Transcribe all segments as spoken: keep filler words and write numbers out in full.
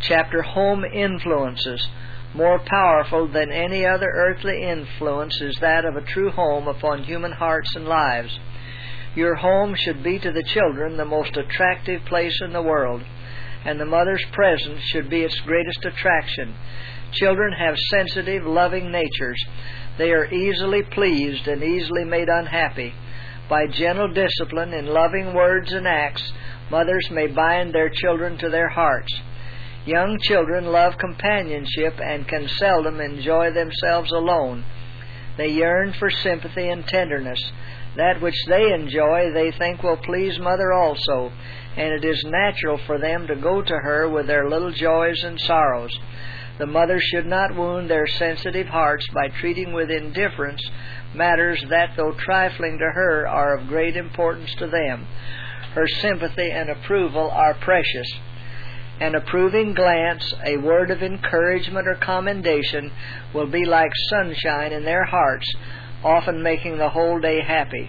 chapter, Home Influences. More powerful than any other earthly influence is that of a true home upon human hearts and lives. Your home should be to the children the most attractive place in the world, and the mother's presence should be its greatest attraction. Children have sensitive, loving natures. They are easily pleased and easily made unhappy. By gentle discipline in loving words and acts, mothers may bind their children to their hearts. Young children love companionship and can seldom enjoy themselves alone. They yearn for sympathy and tenderness. That which they enjoy they think will please mother also, and it is natural for them to go to her with their little joys and sorrows. The mother should not wound their sensitive hearts by treating with indifference matters that, though trifling to her, are of great importance to them. Her sympathy and approval are precious. An approving glance, a word of encouragement or commendation will be like sunshine in their hearts, often making the whole day happy.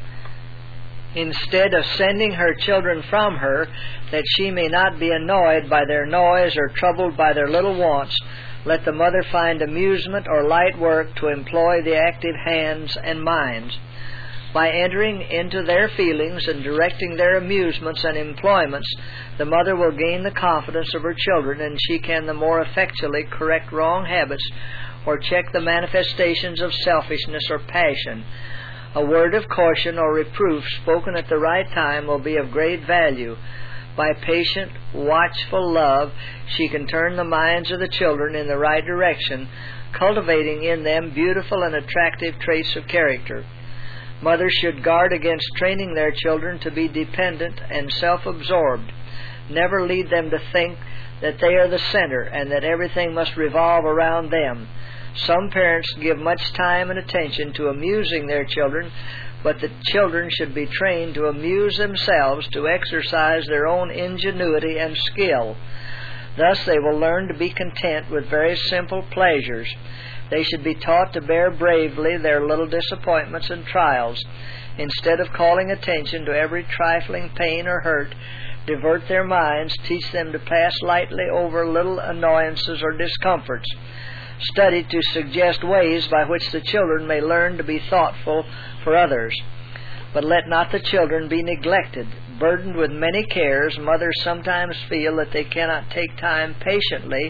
Instead of sending her children from her, that she may not be annoyed by their noise or troubled by their little wants, let the mother find amusement or light work to employ the active hands and minds. By entering into their feelings and directing their amusements and employments, the mother will gain the confidence of her children, and she can the more effectually correct wrong habits or check the manifestations of selfishness or passion. A word of caution or reproof spoken at the right time will be of great value. By patient, watchful love, she can turn the minds of the children in the right direction, cultivating in them beautiful and attractive traits of character. Mothers should guard against training their children to be dependent and self-absorbed. Never lead them to think that they are the center and that everything must revolve around them. Some parents give much time and attention to amusing their children, but the children should be trained to amuse themselves, to exercise their own ingenuity and skill. Thus they will learn to be content with very simple pleasures. They should be taught to bear bravely their little disappointments and trials. Instead of calling attention to every trifling pain or hurt, divert their minds, teach them to pass lightly over little annoyances or discomforts. Study to suggest ways by which the children may learn to be thoughtful for others. But let not the children be neglected. Burdened with many cares, mothers sometimes feel that they cannot take time patiently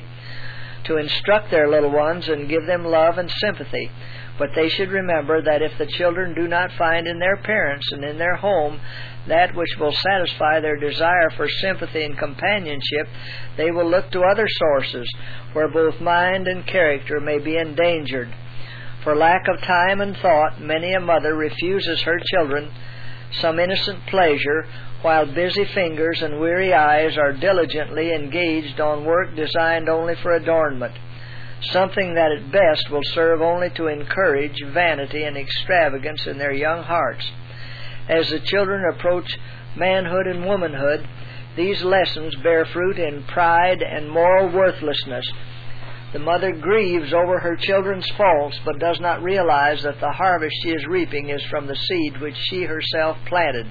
to instruct their little ones and give them love and sympathy. But they should remember that if the children do not find in their parents and in their home that which will satisfy their desire for sympathy and companionship, they will look to other sources where both mind and character may be endangered. For lack of time and thought, many a mother refuses her children some innocent pleasure, while busy fingers and weary eyes are diligently engaged on work designed only for adornment, something that at best will serve only to encourage vanity and extravagance in their young hearts. As the children approach manhood and womanhood, these lessons bear fruit in pride and moral worthlessness. The mother grieves over her children's faults, but does not realize that the harvest she is reaping is from the seed which she herself planted.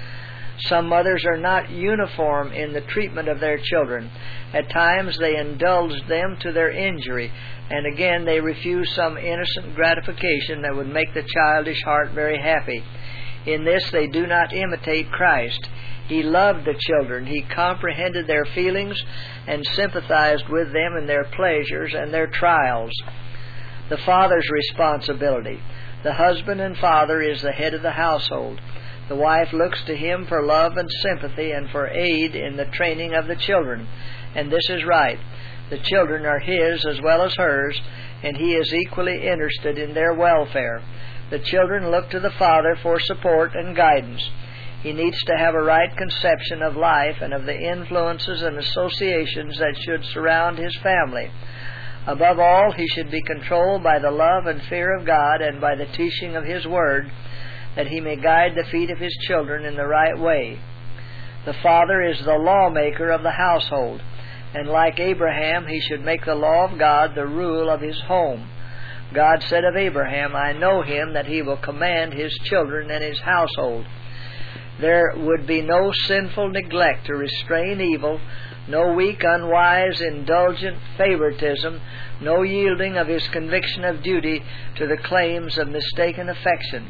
Some mothers are not uniform in the treatment of their children. At times they indulge them to their injury, and again they refuse some innocent gratification that would make the childish heart very happy. In this they do not imitate Christ. He loved the children. He comprehended their feelings and sympathized with them in their pleasures and their trials. The father's responsibility. The husband and father is the head of the household. The wife looks to him for love and sympathy and for aid in the training of the children. And this is right. The children are his as well as hers, and he is equally interested in their welfare. The children look to the father for support and guidance. He needs to have a right conception of life and of the influences and associations that should surround his family. Above all, he should be controlled by the love and fear of God and by the teaching of His Word, that he may guide the feet of his children in the right way. The father is the lawmaker of the household, and like Abraham, he should make the law of God the rule of his home. God said of Abraham, "I know him, that he will command his children and his household." There would be no sinful neglect to restrain evil, no weak, unwise, indulgent favoritism, no yielding of his conviction of duty to the claims of mistaken affection.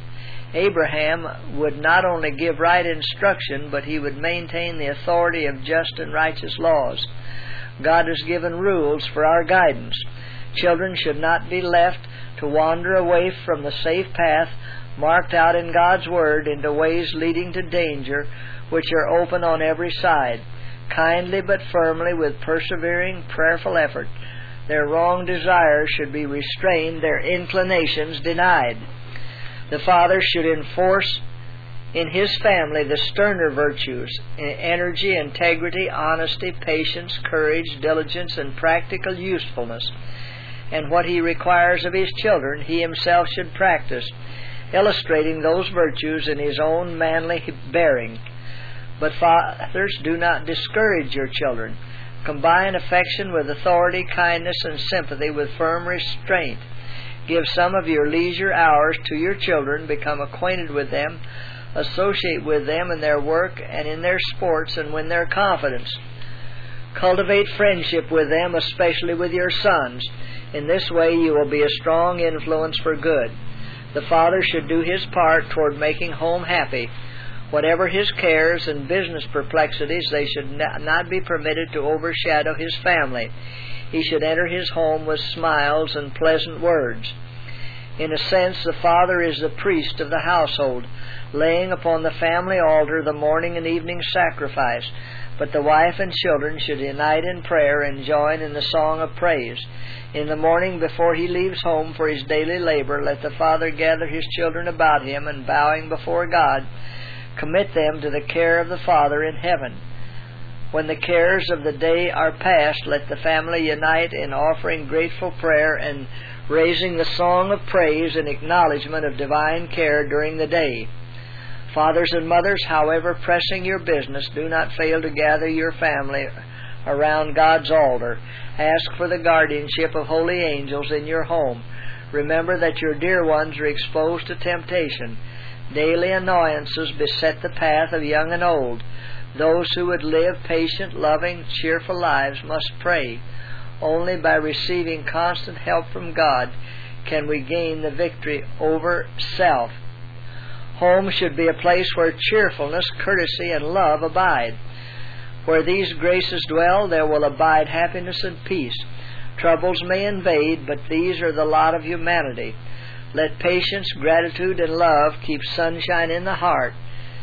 Abraham would not only give right instruction, but he would maintain the authority of just and righteous laws. God has given rules for our guidance. Children should not be left to wander away from the safe path marked out in God's Word into ways leading to danger, which are open on every side. Kindly but firmly, with persevering, prayerful effort, their wrong desires should be restrained, their inclinations denied. The father should enforce in his family the sterner virtues: energy, integrity, honesty, patience, courage, diligence, and practical usefulness. And what he requires of his children, he himself should practice, illustrating those virtues in his own manly bearing. But fathers, do not discourage your children. Combine affection with authority, kindness, and sympathy with firm restraint. Give some of your leisure hours to your children, become acquainted with them, associate with them in their work and in their sports, and win their confidence. Cultivate friendship with them, especially with your sons. In this way you will be a strong influence for good. The father should do his part toward making home happy. Whatever his cares and business perplexities, they should not be permitted to overshadow his family. He should enter his home with smiles and pleasant words. In a sense, the father is the priest of the household, laying upon the family altar the morning and evening sacrifice, but the wife and children should unite in prayer and join in the song of praise. In the morning, before he leaves home for his daily labor, let the father gather his children about him, and bowing before God, commit them to the care of the Father in heaven. When the cares of the day are past, let the family unite in offering grateful prayer and raising the song of praise in acknowledgement of divine care during the day. Fathers and mothers, however pressing your business, do not fail to gather your family around God's altar. Ask for the guardianship of holy angels in your home. Remember that your dear ones are exposed to temptation. Daily annoyances beset the path of young and old. Those who would live patient, loving, cheerful lives must pray. Only by receiving constant help from God can we gain the victory over self. Home should be a place where cheerfulness, courtesy, and love abide. Where these graces dwell, there will abide happiness and peace. Troubles may invade, but these are the lot of humanity. Let patience, gratitude, and love keep sunshine in the heart,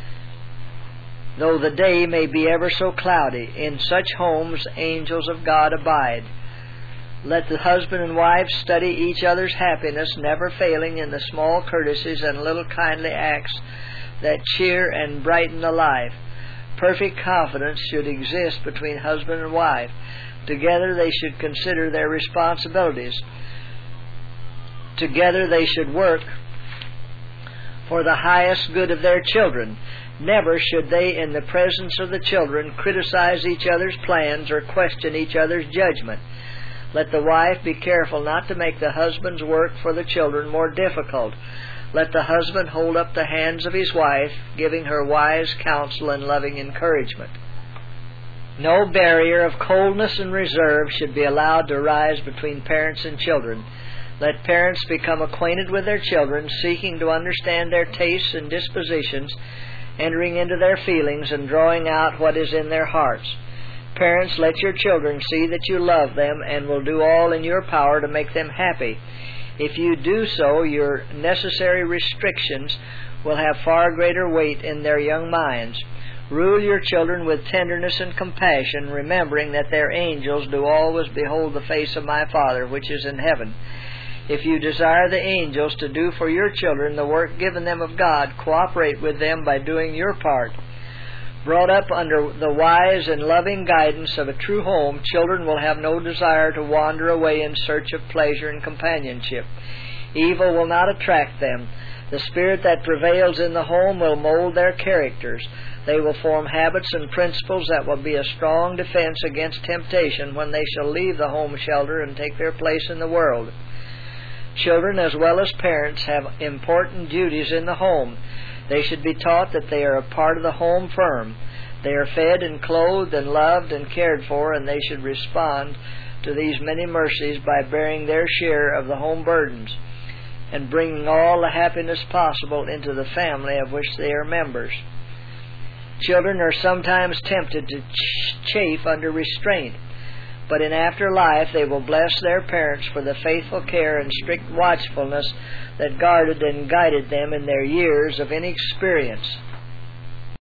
though the day may be ever so cloudy. In such homes angels of God abide. Let the husband and wife study each other's happiness, never failing in the small courtesies and little kindly acts that cheer and brighten the life. Perfect confidence should exist between husband and wife. Together they should consider their responsibilities. Together they should work for the highest good of their children. Never should they, in the presence of the children, criticize each other's plans or question each other's judgment. Let the wife be careful not to make the husband's work for the children more difficult. Let the husband hold up the hands of his wife, giving her wise counsel and loving encouragement. No barrier of coldness and reserve should be allowed to rise between parents and children. Let parents become acquainted with their children, seeking to understand their tastes and dispositions, entering into their feelings and drawing out what is in their hearts. Parents, let your children see that you love them and will do all in your power to make them happy. If you do so, your necessary restrictions will have far greater weight in their young minds. Rule your children with tenderness and compassion, remembering that their angels do always behold the face of my Father which is in heaven. If you desire the angels to do for your children the work given them of God, cooperate with them by doing your part. Brought up under the wise and loving guidance of a true home, children will have no desire to wander away in search of pleasure and companionship. Evil will not attract them. The spirit that prevails in the home will mold their characters. They will form habits and principles that will be a strong defense against temptation when they shall leave the home shelter and take their place in the world. Children, as well as parents, have important duties in the home. They should be taught that they are a part of the home firm. They are fed and clothed and loved and cared for, and they should respond to these many mercies by bearing their share of the home burdens and bringing all the happiness possible into the family of which they are members. Children are sometimes tempted to chafe under restraint, but in after life they will bless their parents for the faithful care and strict watchfulness that guarded and guided them in their years of inexperience.